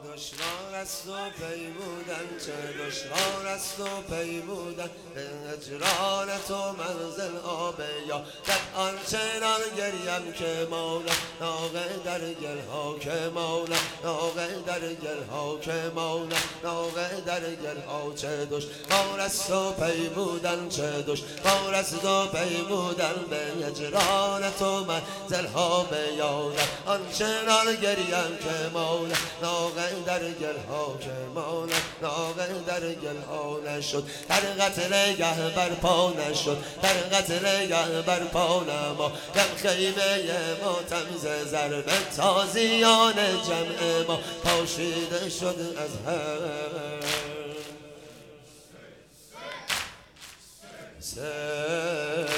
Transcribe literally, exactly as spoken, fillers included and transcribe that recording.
دشوار است و پیمودن، چه دشوار است و پیمودن به هجران تو منزل آب یا در آنچنان گریم که مولا ناقه در گل ها که مولا ناقه در گل ها که مولا ناقه در گل ها. چه دشوار است و پیمودن، چه دشوار است و پیمودن به هجران تو منزل ها به یادم آنچنان گریم که مولا ناقه در گل ها که مولا ناقه در گل ها نشد، در قتل گه بر پا نشد، در قتل گه بر پا نما یم خیمه ما تمیز ضرب تازیان جمع ما پاشیده شد از هم.